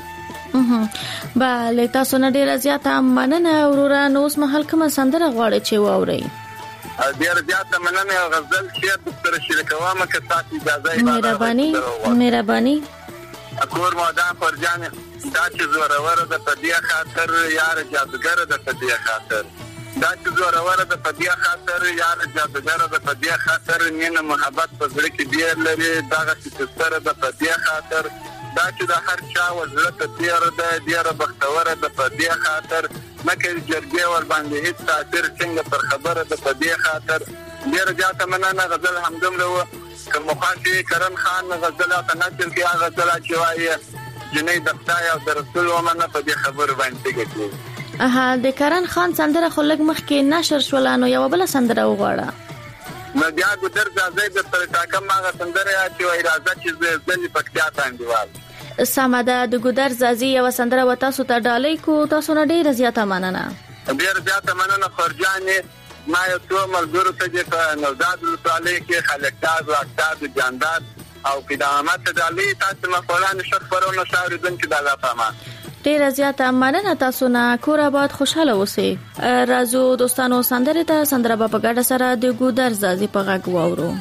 بله تاسو نه ډیره زیاته مننه وروره. نو اوس مهال کومه سندره غواړئ چې واورئ؟ ډیره زیاته مننه. غزل شعر سره شریکوم که تاسو اجازه مهرباني. کور مودان فرجان دا چې زورور د پدې خاطر یار جادوګر د پدې خاطر دا چې زورور د پدې خاطر یار جادوګر د پدې خاطر مینه محبت په زړه کې ډیر لري، دا چې سره د پدې خاطر دا چې د هر چا وزړه ته تیر ده ډیره بختوره د پدې خاطر مکه جرګې ور باندې هیڅ تاثیر څنګه پر خبره د پدې خاطر. ډیره زیاته مننه. غزل همدومره کوم مخاطي کرن خان غزل ته نشل کې هغه غزل چې وایي جنې د خدای او د رسول ومنه په دې خبر باندې کې. د کرن خان سندره خو لږ مخکې نشر شولانو یو بل سندره وغواړه. نو بیا ګدر ځای د تر تاکم هغه سندره چې وایي راځه چې ځلې پکتیا باندې وال سماده د ګدر زازي یو سندره و تاسو ته ډالۍ کو. تاسو نه ډیره زیاته مننه. ډیره زیاته مننه خورجانې. ما یو څو ملګرو ته چې په نوزاد ولسوالۍ کې خلکتاز او اکتاز جانداد او قدامت ډالۍ تاسو مخولان شخبرونه شاوریدون چې دا فهمه. ډیره زیاته مننه. تاسو نه کور آباد خوشاله اوسئ. راځو دوستانو سندره ته سندره په ګډه سره د ګودر زازي په غږ واورو.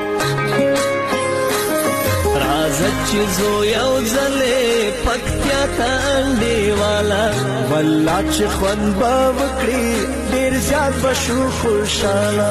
راځه چې زو یو ځلې پکتیا ته انډیواله والله چې خوند به وکړي ډېر زیات به شو خوشحاله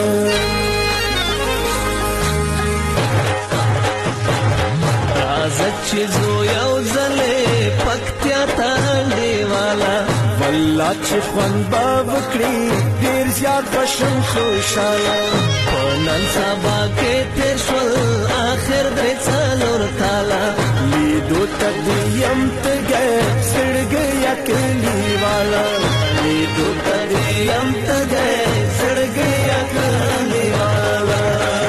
راځه چې زو یو ځلې پکتیا ته انډیواله والله چې خوند به وکړي ډېر زیات به شو خوشحاله په نن سبا کې تېر شول آخر درې څلور کاله لیدو ته دې یم تږی زړګی کلیواله لیدو ته دې یم تږی زړګی کلیواله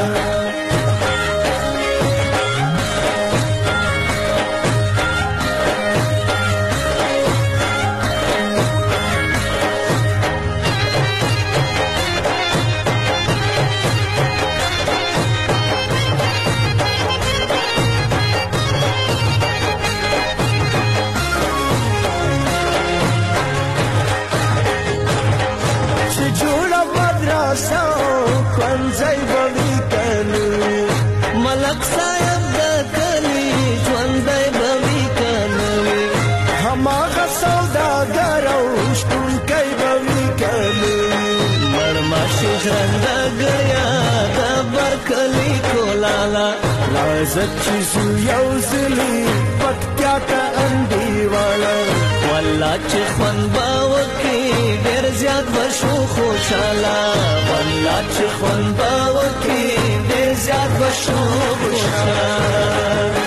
ځای به وي کنه ملک صاحب د کلي ژوندی به وي کنه هماغه سوداګر او شتونکی به وي کنه مرماشي ژرنده ګړیا د برکلي کولاله راځه چې زو یو ځلې پکتیا ته انډیواله والله چې خوند به وکړي ډېر زیات به شو خوشحاله والله چې خوند به وکړي ډېر زیات به شو خوشحاله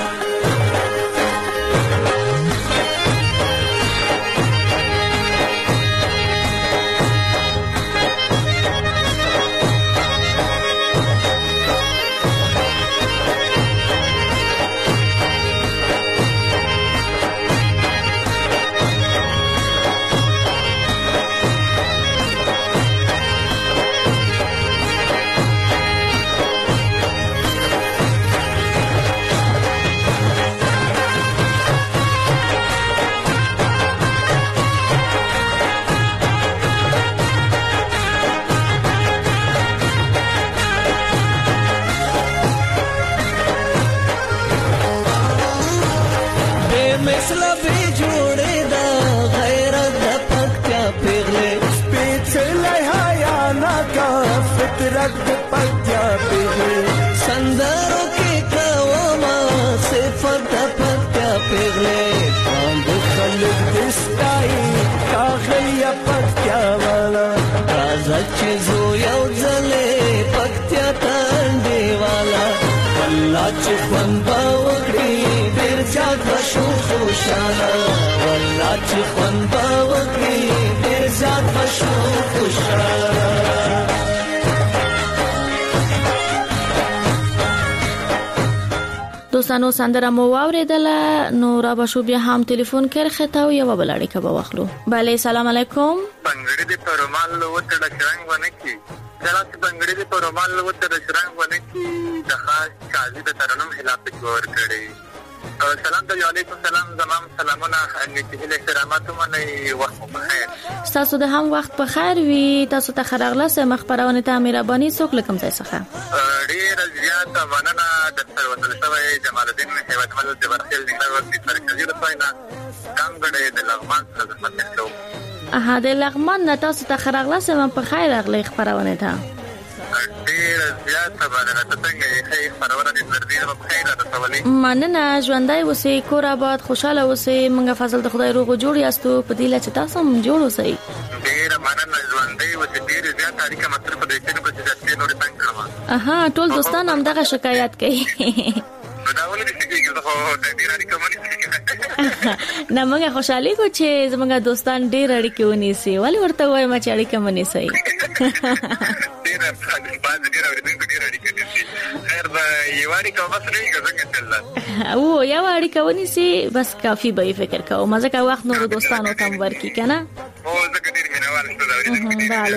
فطرت پکتیا پیغلے سندروں کے قوما صفت پکتیا پیغلے باند خلق دستائی کاغلیا پکتیا والا رازا چیزو یو ځلې پکتیا تانډی والا والله چې خوند به وکړي ډېر زیات به شو خوشحاله والله چې خوند به وکړي ډېر زیات به شو خوشحاله دوستانو سندره مو واوریدله نو را بشو بیا هم تلیفون کرخه تا یو بل اړیکه به واخلو. بله سلام علیکم. بنګړي د پرمال وته د شرنګ ونه کی چلا چې بنګړي د پرمال وته د شرنګ ونه کی د خاص قاضي د ترنم خلاف جوړ کړي. سلام علیکم سلام زمام سلامونه انګلیسي احترامات منه وخت بخیر. تاسو د هم وخت بخیر وي. تاسو ته خراغله سم خبرونه ته مهرباني څوک لکم ځای څخه ډیر زیات مننه د سروتل شوی جمال الدین هیواد مل د ورخیل د ورسي مرکزی رسوینا کامګړې د لغمان څخه خدمت کوم. د لغمان نه تاسو ته خراغله سم په خیر اغلی خبرونه ته ډیر زیات مننه ته څنګه یې خبرونه د نردین په خیر راټولې مننه ژوندۍ اوسې کور آباد خوشاله اوسې منګه فضل د خدای روغ جوړ یاستو په دې لچ تاسو هم جوړ اوسئ. ډیر مننه ژوندۍ اوسې ډیر زیات اړیکه مطلب په دې کې نو چې ځکه نور څنګه کړم. ټول دوستان هم دغه شکایت کوي. دا ولې چې هغه د ډیر اړیکه مونږ نه موږ خوشالي کو چې زموږ دوستان ډیر اړیکه ونیسي ولی ورته وایم چې اړیکه منی سي ډیر باز ډیر اړیکه نيسي خیر دا یو اړیکه بس نه څنګه چلل او یو اړیکه ونیسي بس کافي به فکر کوم مزه کا وخت نور دوستانو تم ورکی کنه او زکه ډیر مینوال څه دا bale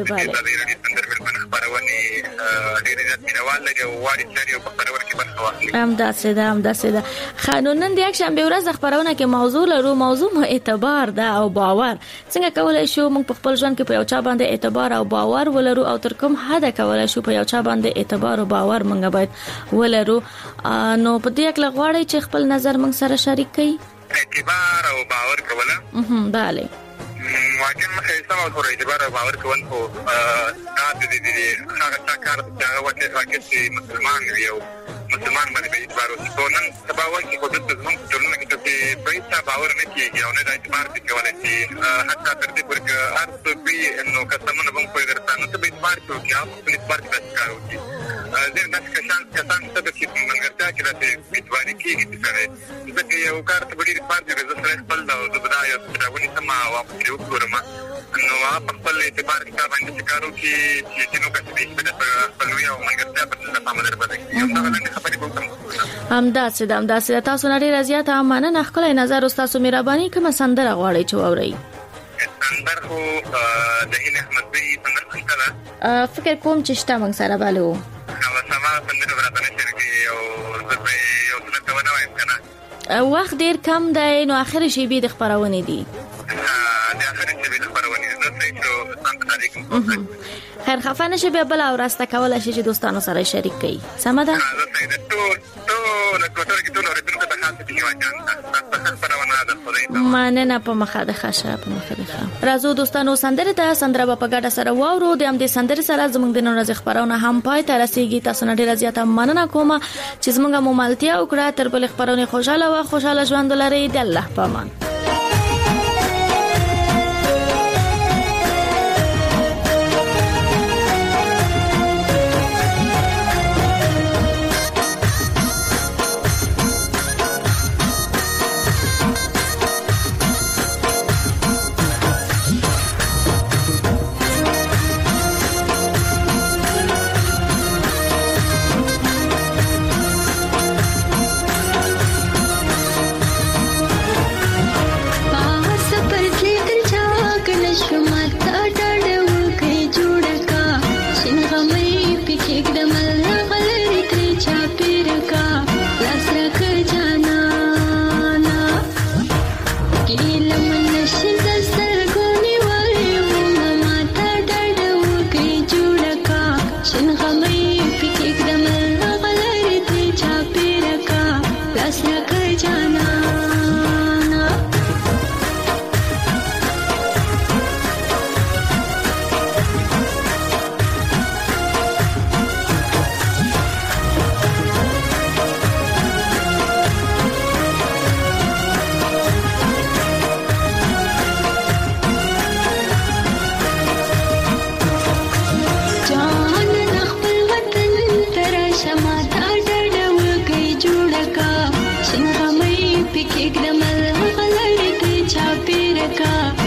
ډیر مینوال لري واري چې په خبرو کې برخه واخلي. همداسې ده قانونا د یک شنبه ورځ خبرونه کې موضوع لرو موضوع اعتبار ده او باور څنګه کولای شو موږ په خپل ژوند کې په یو چا باندې اعتبار او باور ولرو او تر کوم حد کولای شو په یو چا باندې اعتبار او باور موږ باید ولرو. نو په دې کې لغواړی چې خپل نظر موږ سره شریک کړئ. اعتبار او باور کوله bale واقعا مخه سم او تر اعتبار او باور کول خو دا د دې هغه کار چې هغه واقعي مسلمان وي او مسلمان باندې اعتبار او نن سبا وایي خو د ځوان ټولنه کې چې په هیڅ باور نه کیږي او نه د اعتبار کولای شي حتی تر دې پورې چې هر څه به نو کسمونه به په درتانه ته به اعتبار کوي او په اعتبار کې کار کوي زه دا کسان څه د چې منګرتا کې راته اعتبار کیږي چې ځکه یو کار ته ډېر اعتبار کوي زه سره خپل د بدايه راونی سما او په ورما نو خپل اعتبار کې باندې کارو کې چې نو کسبې په خپل یو منګرتا په تمام دربدل یو څه نه خبرې کوم همداسې تاسو نه ډیر زیات امانه نخلای نظر تاسو مهرباني کوم سندره غواړئ چې واورئ سندر خو د هیله احمد بي سندر څنګه فکر کوم چې شته موږ سره بالو او سما سندر ورته شرکي او زه یو څه ونه وایم کنه وخت ډیر کم دی نو اخر شی به د خبرونه دي خیر خفه نشي به بل او راسته کول شي چې دوستانو سره شریک کړي سم ده مننه په مخه د خاصه په مخه ده راځو دوستانو سندره ته سندره په ګډه سره واورو د هم د سندره سره زموږ د نورز خبرونه هم پای ته رسیدي تاسو نه ډیر زیاته مننه کوم چې زموږه ممالتیا او کړه تر بل خبرونه خوشاله ژوند لري د الله په امان Pick them up, I'll let it be choppy.